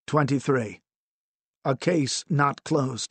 23. A case not closed.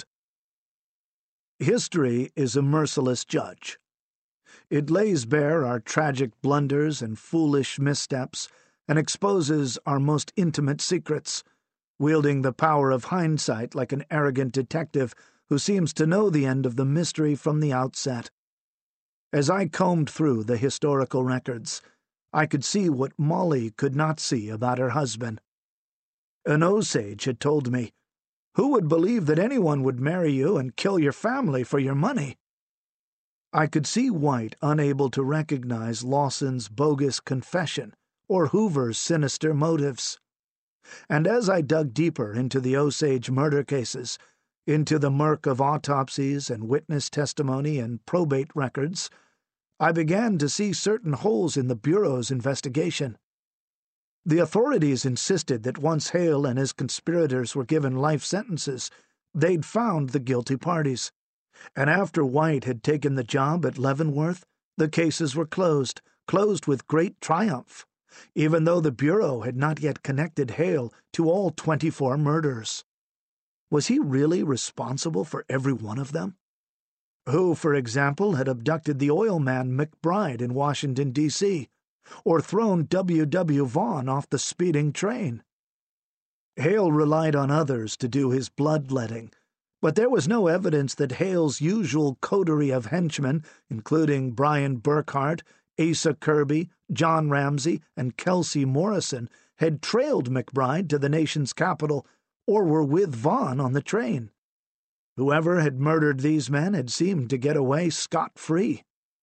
History is a merciless judge. It lays bare our tragic blunders and foolish missteps and exposes our most intimate secrets, wielding the power of hindsight like an arrogant detective who seems to know the end of the mystery from the outset. As I combed through the historical records, I could see what Molly could not see about her husband. An Osage had told me, "Who would believe that anyone would marry you and kill your family for your money?" I could see White unable to recognize Lawson's bogus confession or Hoover's sinister motives. And as I dug deeper into the Osage murder cases, into the murk of autopsies and witness testimony and probate records, I began to see certain holes in the Bureau's investigation. The authorities insisted that once Hale and his conspirators were given life sentences, they'd found the guilty parties. And after White had taken the job at Leavenworth, the cases were closed with great triumph, even though the Bureau had not yet connected Hale to all 24 murders. Was he really responsible for every one of them? Who, for example, had abducted the oil man McBride in Washington, D.C., or thrown W. Vaughn off the speeding train? Hale relied on others to do his bloodletting, but there was no evidence that Hale's usual coterie of henchmen, including Brian Burkhart, Asa Kirby, John Ramsey, and Kelsey Morrison, had trailed McBride to the nation's capital or were with Vaughn on the train. Whoever had murdered these men had seemed to get away scot-free.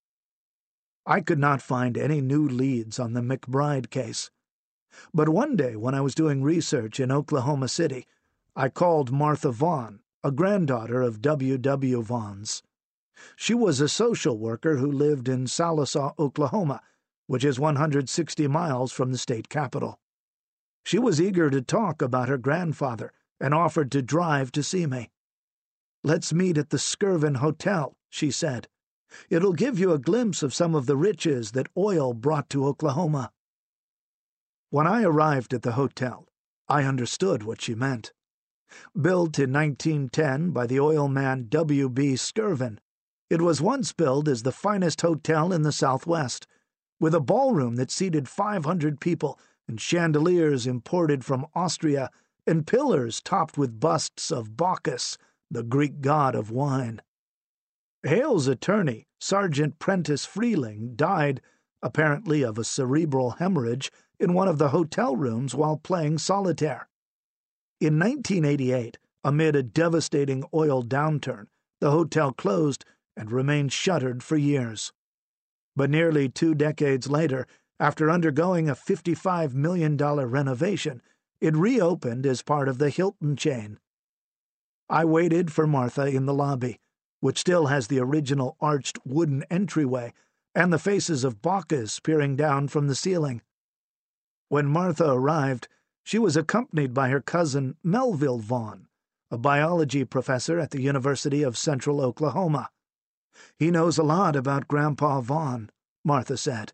I could not find any new leads on the McBride case. But one day when I was doing research in Oklahoma City, I called Martha Vaughn, a granddaughter of W. Vaughn's. She was a social worker who lived in Sallisaw, Oklahoma, which is 160 miles from the state capital. She was eager to talk about her grandfather and offered to drive to see me. "Let's meet at the Skirvin Hotel," she said. "It'll give you a glimpse of some of the riches that oil brought to Oklahoma." When I arrived at the hotel, I understood what she meant. Built in 1910 by the oil man W.B. Skirvin, it was once billed as the finest hotel in the Southwest, with a ballroom that seated 500 people and chandeliers imported from Austria and pillars topped with busts of Bacchus, the Greek god of wine. Hale's attorney, Sergeant Prentice Freeling, died, apparently of a cerebral hemorrhage, in one of the hotel rooms while playing solitaire. In 1988, amid a devastating oil downturn, the hotel closed and remained shuttered for years. But nearly 2 decades later, after undergoing a $55 million renovation, it reopened as part of the Hilton chain. I waited for Martha in the lobby, which still has the original arched wooden entryway and the faces of Bacchus peering down from the ceiling. When Martha arrived, she was accompanied by her cousin Melville Vaughn, a biology professor at the University of Central Oklahoma. "He knows a lot about Grandpa Vaughn," Martha said.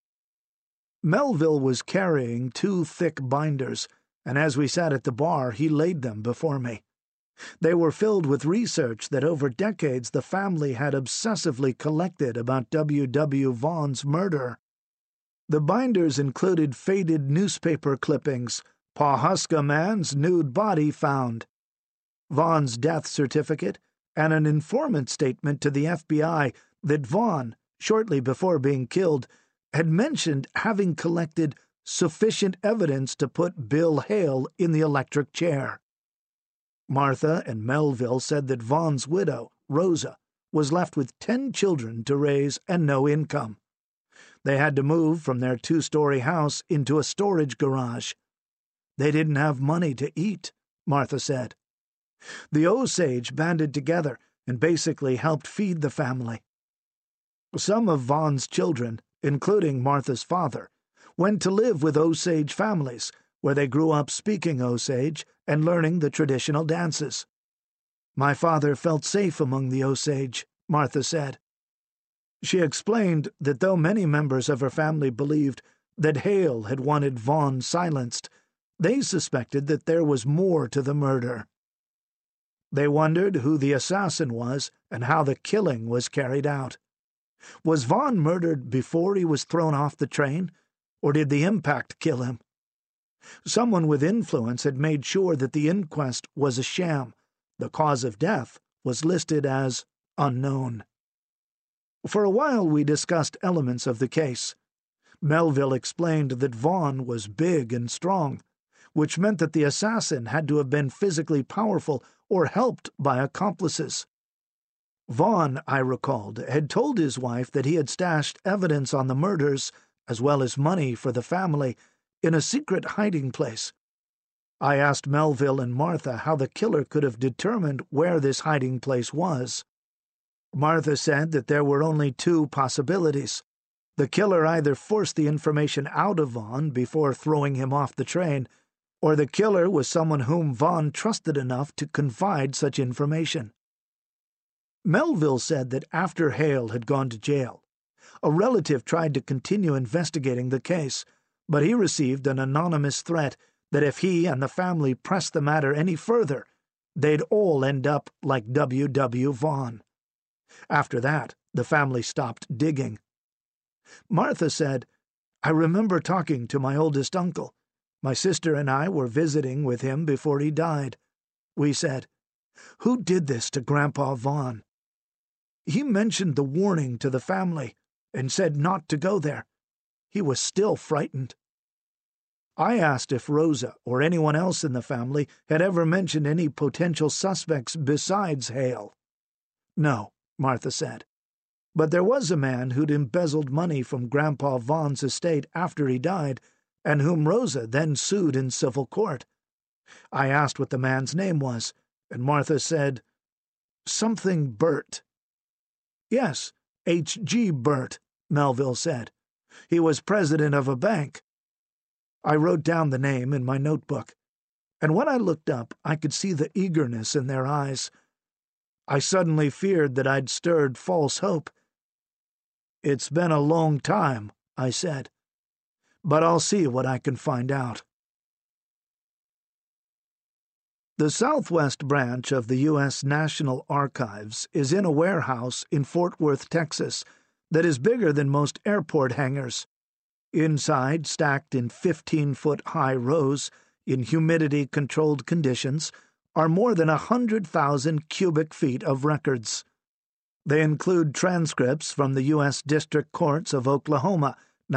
Melville was carrying 2 thick binders, and as we sat at the bar, he laid them before me. They were filled with research that over decades the family had obsessively collected about W. Vaughn's murder. The binders included faded newspaper clippings, Pawhuska man's nude body found, Vaughn's death certificate, and an informant statement to the FBI that Vaughn, shortly before being killed, had mentioned having collected sufficient evidence to put Bill Hale in the electric chair. Martha and Melville said that Vaughn's widow, Rosa, was left with 10 children to raise and no income. They had to move from their 2-story house into a storage garage. They didn't have money to eat, Martha said. The Osage banded together and basically helped feed the family. Some of Vaughn's children, including Martha's father, went to live with Osage families, where they grew up speaking Osage and learning the traditional dances. "My father felt safe among the Osage," Martha said. She explained that though many members of her family believed that Hale had wanted Vaughn silenced, They suspected that there was more to the murder. They wondered who the assassin was and how the killing was carried out. Was Vaughn murdered before he was thrown off the train, or did the impact kill him? Someone with influence had made sure that the inquest was a sham. The cause of death was listed as unknown. For a while we discussed elements of the case. Melville explained that Vaughn was big and strong, which meant that the assassin had to have been physically powerful or helped by accomplices. Vaughn, I recalled, had told his wife that he had stashed evidence on the murders, as well as money for the family, in a secret hiding place. I asked Melville and Martha how the killer could have determined where this hiding place was. Martha said that there were only two possibilities. The killer either forced the information out of Vaughn before throwing him off the train, or the killer was someone whom Vaughn trusted enough to confide such information. Melville said that after Hale had gone to jail, a relative tried to continue investigating the case, but he received an anonymous threat that if he and the family pressed the matter any further, they'd all end up like W. Vaughn. After that, the family stopped digging. Martha said, "I remember talking to my oldest uncle. My sister and I were visiting with him before he died. We said, 'Who did this to Grandpa Vaughn?' He mentioned the warning to the family and said not to go there. He was still frightened." I asked if Rosa or anyone else in the family had ever mentioned any potential suspects besides Hale. "No," Martha said. "But there was a man who'd embezzled money from Grandpa Vaughn's estate after he died, and whom Rosa then sued in civil court. I asked what the man's name was, and Martha said, 'Something Burt.'" "Yes, H.G. Burt," Melville said. "He was president of a bank." I wrote down the name in my notebook, and when I looked up I could see the eagerness in their eyes. I suddenly feared that I'd stirred false hope. "It's been a long time," I said, "but I'll see what I can find out." The Southwest branch of the U.S. National Archives is in a warehouse in Fort Worth, Texas, that is bigger than most airport hangars. Inside, stacked in 15-foot-high rows in humidity-controlled conditions, are more than 100,000 cubic feet of records. They include transcripts from the U.S. District Courts of Oklahoma,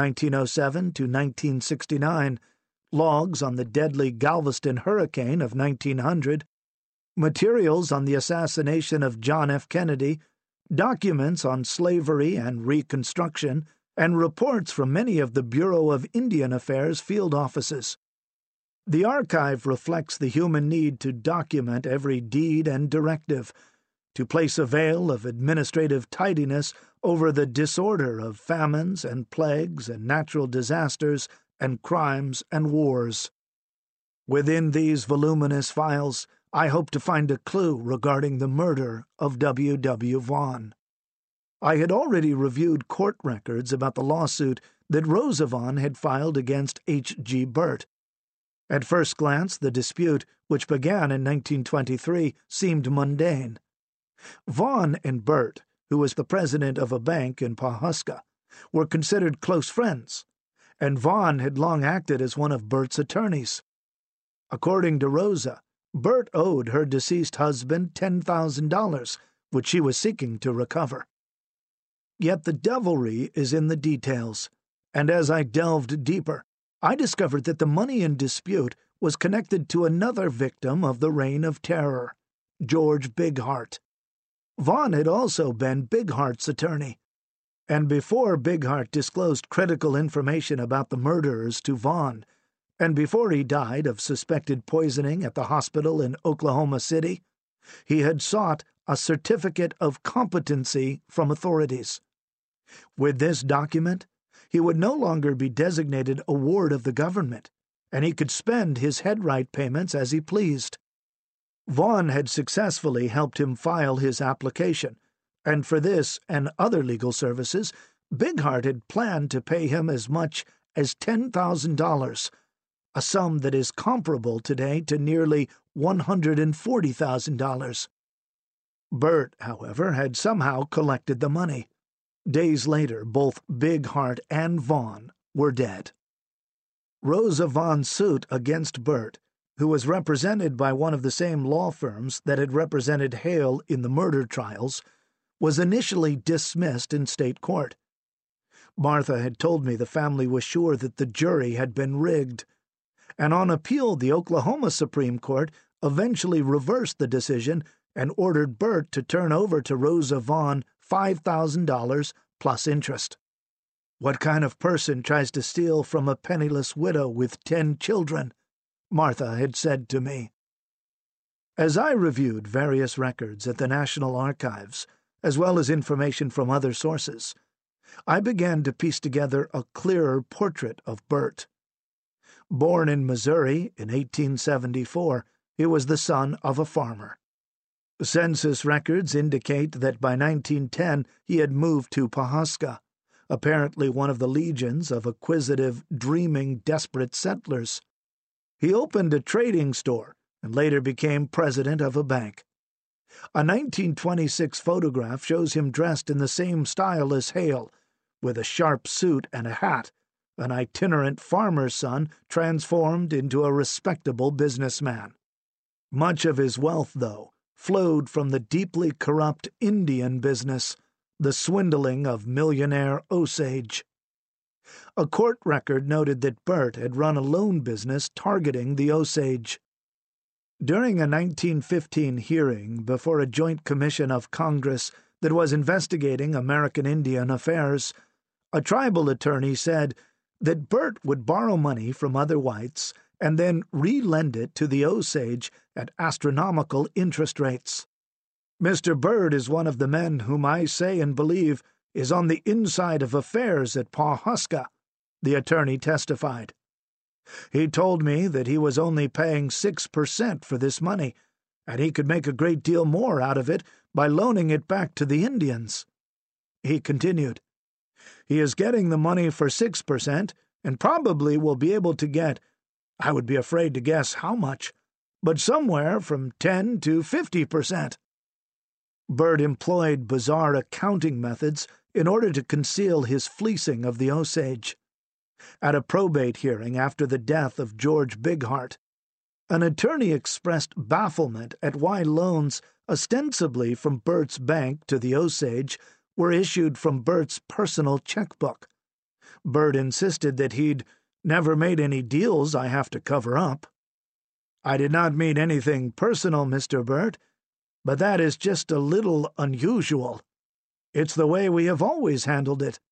1907 to 1969, logs on the deadly Galveston hurricane of 1900, materials on the assassination of John F. Kennedy, documents on slavery and Reconstruction, and reports from many of the Bureau of Indian Affairs field offices. The archive reflects the human need to document every deed and directive, to place a veil of administrative tidiness over the disorder of famines and plagues and natural disasters and crimes and wars. Within these voluminous files, I hope to find a clue regarding the murder of W. Vaughn. I had already reviewed court records about the lawsuit that Rosa Vaughn had filed against H.G. Burt. At first glance, the dispute, which began in 1923, seemed mundane. Vaughn and Burt, who was the president of a bank in Pawhuska, were considered close friends, and Vaughn had long acted as one of Burt's attorneys. According to Rosa, Burt owed her deceased husband $10,000, which she was seeking to recover. Yet the devilry is in the details, and as I delved deeper, I discovered that the money in dispute was connected to another victim of the Reign of Terror, George Bigheart. Vaughn had also been Bigheart's attorney, and before Bigheart disclosed critical information about the murderers to Vaughn, and before he died of suspected poisoning at the hospital in Oklahoma City, he had sought a certificate of competency from authorities. With this document, he would no longer be designated a ward of the government, and he could spend his headright payments as he pleased. Vaughn had successfully helped him file his application, and for this and other legal services, Bigheart had planned to pay him as much as $10,000, a sum that is comparable today to nearly $140,000. Bert, however, had somehow collected the money. Days later, both Bighart and Vaughn were dead. Rosa Vaughn's suit against Bert, who was represented by one of the same law firms that had represented Hale in the murder trials, was initially dismissed in state court. Martha had told me the family was sure that the jury had been rigged, and on appeal the Oklahoma Supreme Court eventually reversed the decision and ordered Bert to turn over to Rosa Vaughn $5,000 plus interest. What kind of person tries to steal from a penniless widow with 10 children? Martha had said to me. As I reviewed various records at the National Archives, as well as information from other sources, I began to piece together a clearer portrait of Bert. Born in Missouri in 1874, he was the son of a farmer. Census records indicate that by 1910 he had moved to Pawhuska, apparently one of the legions of acquisitive, dreaming, desperate settlers. He opened a trading store and later became president of a bank. A 1926 photograph shows him dressed in the same style as Hale, with a sharp suit and a hat, an itinerant farmer's son transformed into a respectable businessman. Much of his wealth, though, flowed from the deeply corrupt Indian business, the swindling of millionaire Osage. A court record noted that Bert had run a loan business targeting the Osage. During a 1915 hearing before a joint commission of Congress that was investigating American Indian affairs, a tribal attorney said that Bert would borrow money from other whites and then re-lend it to the Osage at astronomical interest rates. Mr. Bert is one of the men whom I say and believe is on the inside of affairs at Pawhuska, the attorney testified. He told me that he was only paying 6% for this money, and he could make a great deal more out of it by loaning it back to the Indians. He continued, "He is getting the money for 6% and probably will be able to get, I would be afraid to guess how much, but somewhere from 10 to 50%. Bert employed bizarre accounting methods in order to conceal his fleecing of the Osage. At a probate hearing after the death of George Bighart, an attorney expressed bafflement at why loans ostensibly from Bert's bank to the Osage were issued from Bert's personal checkbook. Bert insisted that he'd never made any deals I have to cover up. "I did not mean anything personal, Mr. Bert, but that is just a little unusual. It's the way we have always handled it."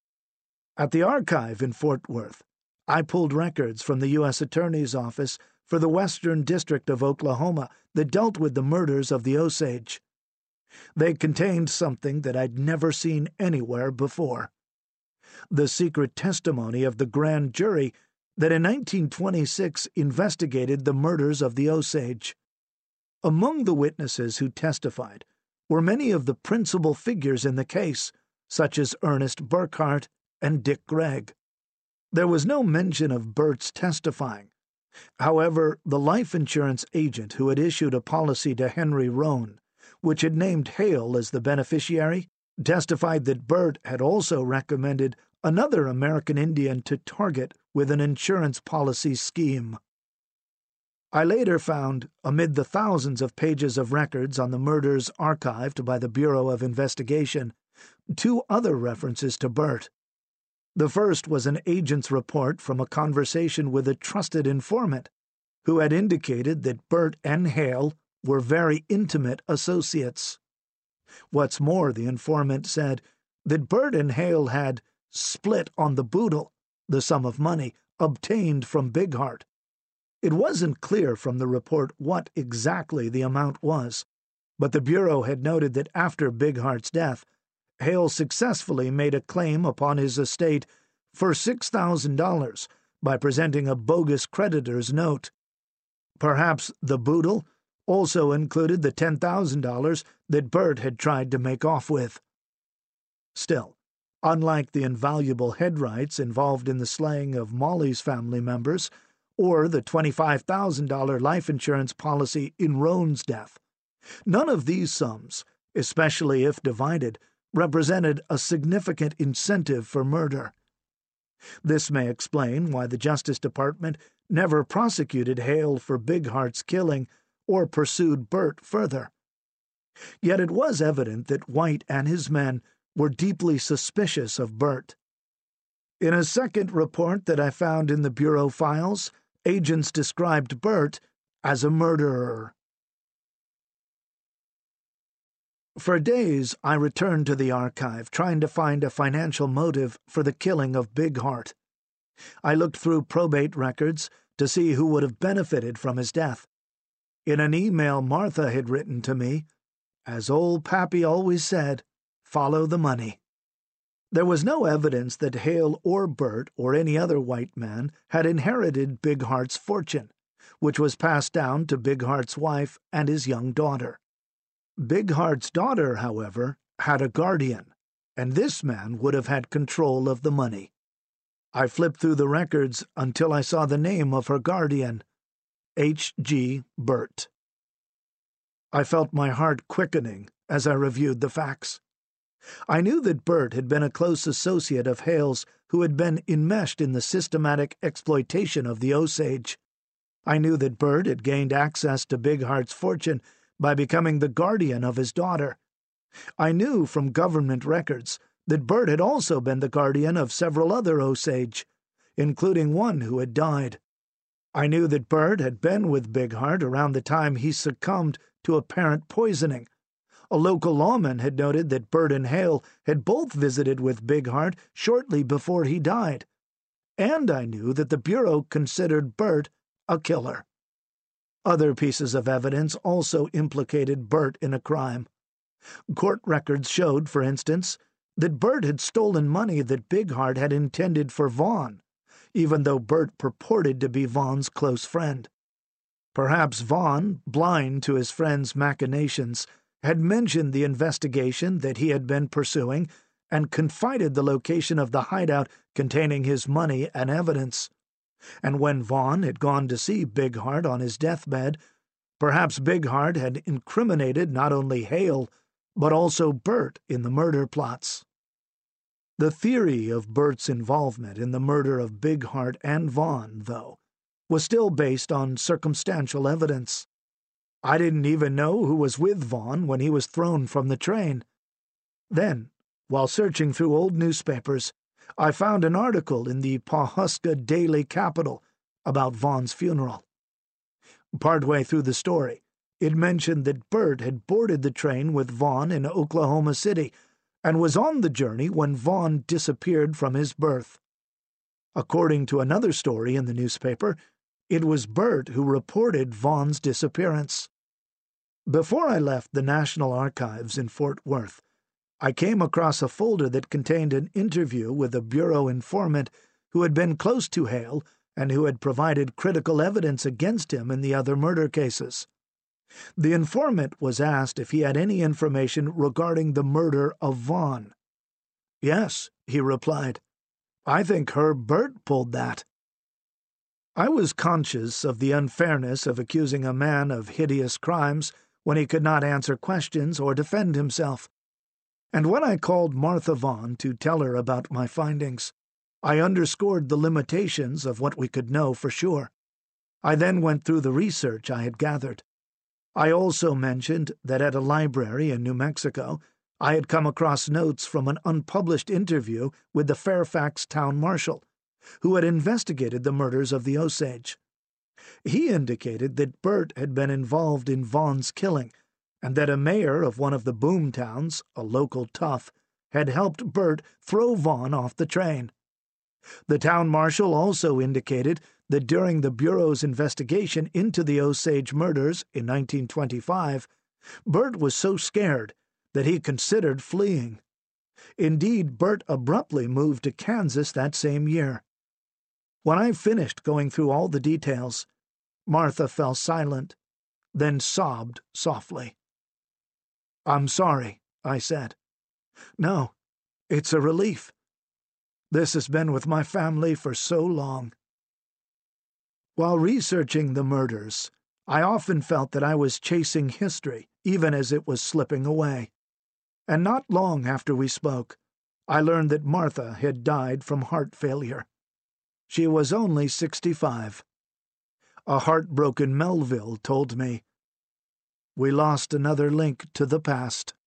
At the archive in Fort Worth, I pulled records from the U.S. Attorney's Office for the Western District of Oklahoma that dealt with the murders of the Osage. They contained something that I'd never seen anywhere before: the secret testimony of the grand jury that in 1926 investigated the murders of the Osage. Among the witnesses who testified were many of the principal figures in the case, such as Ernest Burkhart and Dick Gregg. There was no mention of Bert's testifying. However, the life insurance agent who had issued a policy to Henry Roan, which had named Hale as the beneficiary, testified that Bert had also recommended another American Indian to target with an insurance policy scheme. I later found, amid the thousands of pages of records on the murders archived by the Bureau of Investigation, 2 other references to Bert. The first was an agent's report from a conversation with a trusted informant, who had indicated that Bert and Hale were very intimate associates. What's more, the informant said that Bert and Hale had split on the boodle, the sum of money obtained from Bighart. It wasn't clear from the report what exactly the amount was, but the Bureau had noted that after Bighart's death, Hale successfully made a claim upon his estate for $6,000 by presenting a bogus creditor's note. Perhaps the boodle also included the $10,000 that Bert had tried to make off with. Still, unlike the invaluable head rights involved in the slaying of Molly's family members, or the $25,000 life insurance policy in Roan's death. None of these sums, especially if divided, represented a significant incentive for murder. This may explain why the Justice Department never prosecuted Hale for Bighart's killing or pursued Burt further. Yet it was evident that White and his men were deeply suspicious of Burt. In a second report that I found in the Bureau files, agents described Burt as a murderer. For days, I returned to the archive, trying to find a financial motive for the killing of Bighart. I looked through probate records to see who would have benefited from his death. In an email Martha had written to me, as old Pappy always said, follow the money. There was no evidence that Hale or Burt or any other white man had inherited Bighart's fortune, which was passed down to Bighart's wife and his young daughter. Bighart's daughter, however, had a guardian, and this man would have had control of the money. I flipped through the records until I saw the name of her guardian, H.G. Burt. I felt my heart quickening as I reviewed the facts. I knew that Burt had been a close associate of Hale's who had been enmeshed in the systematic exploitation of the Osage. I knew that Burt had gained access to Bighart's fortune by becoming the guardian of his daughter. I knew from government records that Burt had also been the guardian of several other Osage, including one who had died. I knew that Burt had been with Bighart around the time he succumbed to apparent poisoning. A local lawman had noted that Burt and Hale had both visited with Bighart shortly before he died. And I knew that the Bureau considered Burt a killer. Other pieces of evidence also implicated Burt in a crime. Court records showed, for instance, that Burt had stolen money that Bighart had intended for Vaughn, even though Burt purported to be Vaughn's close friend. Perhaps Vaughn, blind to his friend's machinations, had mentioned the investigation that he had been pursuing and confided the location of the hideout containing his money and evidence. And when Vaughn had gone to see Bighart on his deathbed, perhaps Bighart had incriminated not only Hale, but also Burt in the murder plots. The theory of Burt's involvement in the murder of Bighart and Vaughn, though, was still based on circumstantial evidence. I didn't even know who was with Vaughn when he was thrown from the train. Then, while searching through old newspapers, I found an article in the Pawhuska Daily Capital about Vaughn's funeral. Partway through the story, it mentioned that Burt had boarded the train with Vaughn in Oklahoma City and was on the journey when Vaughn disappeared from his berth. According to another story in the newspaper, it was Burt who reported Vaughn's disappearance. Before I left the National Archives in Fort Worth, I came across a folder that contained an interview with a Bureau informant who had been close to Hale and who had provided critical evidence against him in the other murder cases. The informant was asked if he had any information regarding the murder of Vaughn. "Yes," he replied. "I think Herb Burt pulled that." I was conscious of the unfairness of accusing a man of hideous crimes when he could not answer questions or defend himself. And when I called Martha Vaughn to tell her about my findings, I underscored the limitations of what we could know for sure. I then went through the research I had gathered. I also mentioned that at a library in New Mexico, I had come across notes from an unpublished interview with the Fairfax town marshal, who had investigated the murders of the Osage. He indicated that Burt had been involved in Vaughn's killing, and that a mayor of one of the boom towns, a local tough, had helped Burt throw Vaughn off the train. The town marshal also indicated that during the Bureau's investigation into the Osage murders in 1925, Burt was so scared that he considered fleeing. Indeed, Burt abruptly moved to Kansas that same year. When I finished going through all the details, Martha fell silent, then sobbed softly. "I'm sorry," I said. "No, it's a relief. This has been with my family for so long." While researching the murders, I often felt that I was chasing history, even as it was slipping away. And not long after we spoke, I learned that Martha had died from heart failure. She was only 65. A heartbroken Melville told me, "We lost another link to the past."